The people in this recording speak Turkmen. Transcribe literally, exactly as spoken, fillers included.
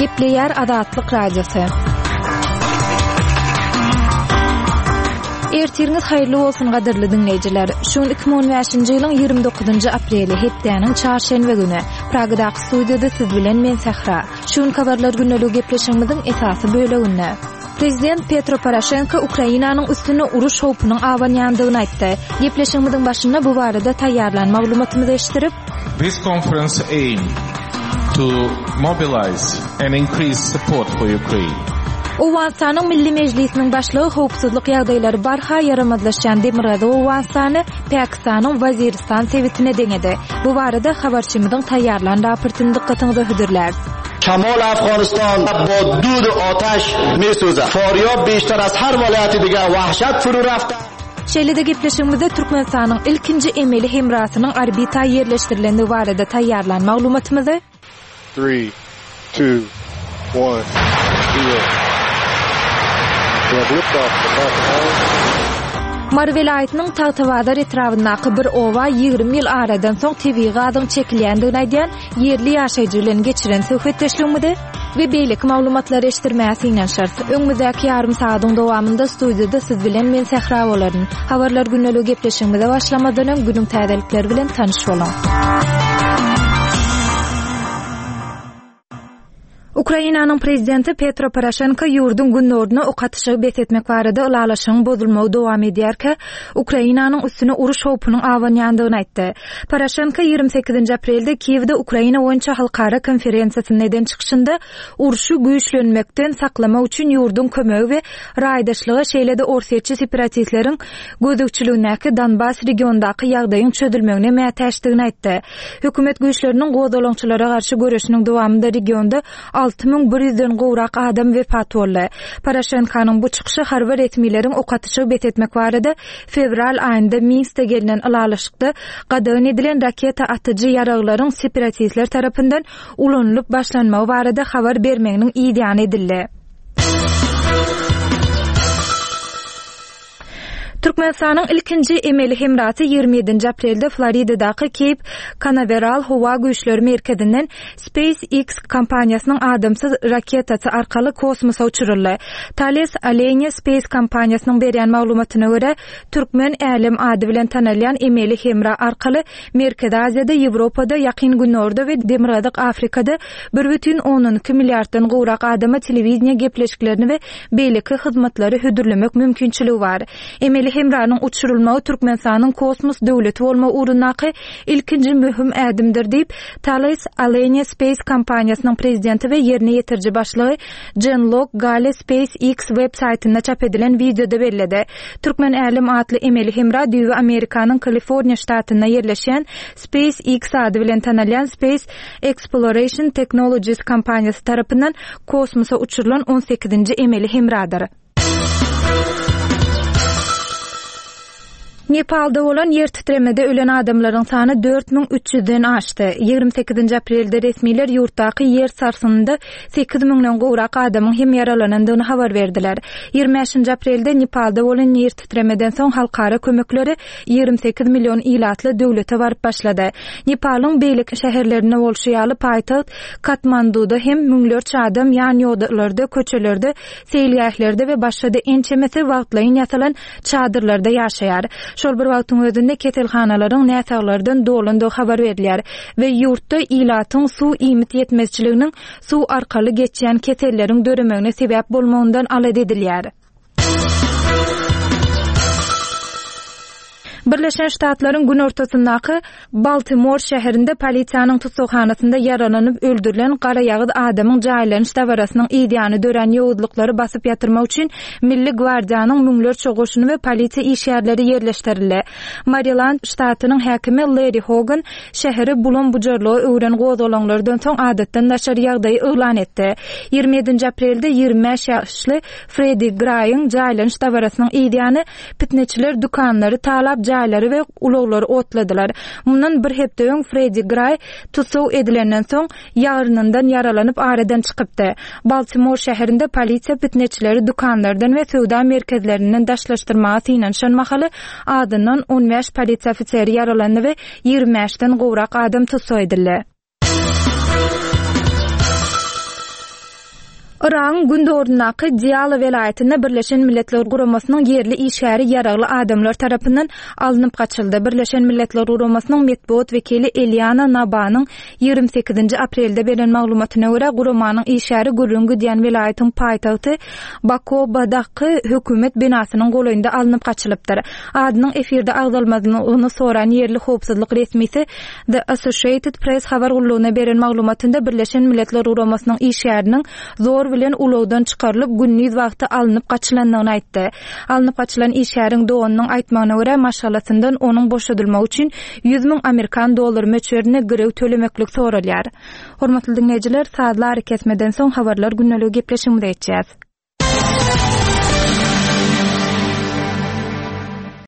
Gepleýär Azatlyk Radiosu. Ertiriniz hayırlı olsun gaderli dinleyijiler. Şun iki bin on beşinji ýylyň ýygrimi dokuzynjy apreli hepdeniň çarşenbe güni Pragdaky studiýada siz bilen men Sahra. Şun habarlar günnelik gepleşigimiziň esasy böleginde. Prezident Petro Poroshenko Ukrainanyň üstüne uruş howpunyň awanýandygyny aýtdy. Gepleşigimiziň başynda bu barada taýýarlan maglumatymyzy eşdirip, This conference aimed to mobilize and increase support for Ukraine. Owganstanyň Milli Mejlisiniň başlygy howpsuzlyk ýagdaýlary barha ýaramazlaşan Demirgazy Owganstany Pakistanyň Waziristan sewitine deňedi. Bu barada habarçymyzyň taýýarlan raportyny dikkatiňize hödürler. شمال افغانستان با دود آتش میسوزد. فاریاب بیشتر از هر ولایت دیگه وحشت فرو رفته. Şeýlede gepleşigimizde Türkmenistanyň ilkinji emeli hemrasynyň orbita ýerleşdirilendi barada taýýarlan maglumatymyzy three, two, one, zero. Mar welaýatynyň Tagtawazar etrawyndaky bir owa ýygrimi ýyl aradan soň tebii gazyň çekilýändigini aýdýan yerli ýaşaýjylaryň geçiren söhbetleşigimizde we beýlik maglumatlar eşdirmäsi bilen şart. Öňümüzdäki ýarym saatyň dowamında studiýada siz bilen men Sahra bolaryn. Habarlar günnelik gepleşigimizde başlamadan öň günüň täzelikleri bilen tanyş bolan. Ukrainanyň prezidenti Petro Poroshenko ýurdun günnörüne okatyşy betetmek barada ulalaşygyň bozulmagy dowam edýärke, Ukrainanyň üstüne uruş howpunyň awanýandygyny aýtdy. Poroshenko ýygrimi sekizinji aprelde Kiýewde Ukraina boýunça halkara konferensiýasynyň eden çykyşynda uruşy güýçlenmekden saklamak üçin ýurdun kömegi we raýdaşlygy şeýlede orsiýetçi separatistleriň gözükçülüğündäki Donbas regionundaky ýagdaýyň çözülmegine mätäşdigini aýtdy. Hökümet güýçleriniň gozalançylara garşy göreşiniň dowamında regionda altı min bir ýüzden gowrak adam wefat boldy. Poroshenkonyň bu çykyşy harby resmiýetlerin okatyşy betetmek barada fevral aýynda Minskde gelinen ulalaşykda gadan edilen raketa atyjy ýaraglaryň separatistler tarapyndan ulanylyp başlanmagy barada habar bermeginiň ýa edildi. Türkmenistanyň ilkinji emeli hemrasy ýygrimi ýedinji aprelde Floridadaky Cape Canaveral howa güýçleri merkezinden SpaceX kompaniýasynyň adamsyz raketasy arkaly kosmosa uçuruldy. Thales Alenia Space kompaniýasynyň berýän maglumatyna görä, türkmen älim ady bilen tanalýan emeli hemra arkaly Merkezi Aziýada, Ýewropada, ýakyn günnörde we Demirgazyk Afrikada bir бүтүn on iki milliarddan gowrak adama telewiziýa gepleşiklerini we beýleki hyzmatlary hödürlemek mümkinçiligi bar. Emeli hemranyň uçurulmagy Türkmenistanyň kosmos döwleti bolma urunaky ilkinji möhüm ädimdir diýip Thales Alenia Space kompaniýasynyň prezidenti we ýerine ýetirji başlygy Jean-Luc Gale SpaceX web saýtynda çap edilen videoda bellädi. Türkmen älim atly emeli hemra diýip Amerikanyň Kaliforniýa ştatynda ýerleşen SpaceX ady bilen tanalýan Space Exploration Technologies kompaniýasy tarapyndan kosmosa uçurulan on sekizinji emeli hemradyr. Nepalda bolan yer titremede ölen adamlaryň sany dört min üç ýüzden aşdy. ýygrimi sekizinji aprelde resmiler ýurtdaky yer sarsynynda sekiz miňden gowrak adamyň hem yaralanandygyny habar berdiler. ýygrimi beşinji aprelde Nepalda bolan yer titremeden soň halkara kömekleri ýygrimi sekiz million ilatly döwlete baryp başlady. Nepalyň beýlik şäherlerine bolşýaly paýtaht Katmanduda hem müňlerçe adam ýan ýollarda, köçelerde, seýilgählerde we başga da ençemesi wagtlaýyn ýasalan çadyrlarda ýaşaýar. Şol bir wagtyň özünde ketelhanalaryň näsaglardan dolandy habar berilýär we ýurtda ilatyň suw iýmit ýetmezçiliginiň suw arkaly geçýän ketelleriň döremegine sebäp bolmagyny alad edilýär. Birleşen Ştatlaryň gün ortasyndaky Baltimore şäherinde polisiýanyň tutsakhanasyna yaralanyp öldürilen gara ýagyz adamyň jaýlanyş dawarasynyň ýa-da dören ýowuzlyklary basyp ýatyrmak üçin Milli Gwardiýanyň müňlerçe goşuny we polisiýa işgärleri ýerleşdirildi. Maryland ştatynyň häkimi Larry Hogan şäheri bulan bujarlygy öwren gozalanlardan soň adatdan naşar ýagdaý elan etdi. ýygrimi ýedinji aprelde ýygrimi beş ýaşly Freddie Gray'ın jaýlanyş dawarasynyň ýa-da pitneçiler dukanlary talap jaýlary we ulaglary otladylar. Mundan bir hepde öň Freddie Gray tutsaw edilenden soň ýagrynyndan yaralanyp aradan çykypdy. Baltimore şäherinde polisiýa pitneçileri dukanlardan we söwda merkezlerinden daşlaşdyrmagy synan şanmahaly adyndan on beş polisiýa ofiseri yaralandy we ýygrimi beşden gowrak adam tutsaw edildi. Iran gündorundaky Diyala velayetinde Birleşen Milletler Guramasının yerli işgäri yaragly adamlar tarapyndan alınıp gaçyldy. Birleşen Milletler Guramasının metbuat vekili Eliana Nabanyň ýygrimi sekizinji aprelde beren maglumatyna görä Guramanyň işgäri Gürrüň diýen velayetin paýtagty Bakobadaky hökümet binasynyň goýunda alınıp gaçylypdyr. Adynyň efirde agdalmadygyny soran yerli howpsuzlyk resmisi The Associated Press habar gullugyna beren maglumatynda Birleşen Milletler Guramasının işgäriniň zor bilen ulowdan çykarylyp günnüz wagty alınıp gaçylandygyny aýtdy. Alınıp gaçylan işgäriň dowanynyň aýtmagyna görä maşgalasyndan onuň boşadylmagy üçin yüz ming Amerikan dollary möçberine görew tölemeklik soralýar. Hormatly dinleýijiler, saatlar kesmeden soň habarlar günnälik gepleşiginde etjäs.